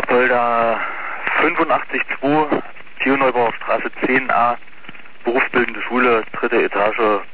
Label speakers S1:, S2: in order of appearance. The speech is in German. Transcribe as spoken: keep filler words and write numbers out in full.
S1: Polder fünfundachtzig zwei, Tierneubauer Straße zehn a, berufsbildende Schule, dritte Etage,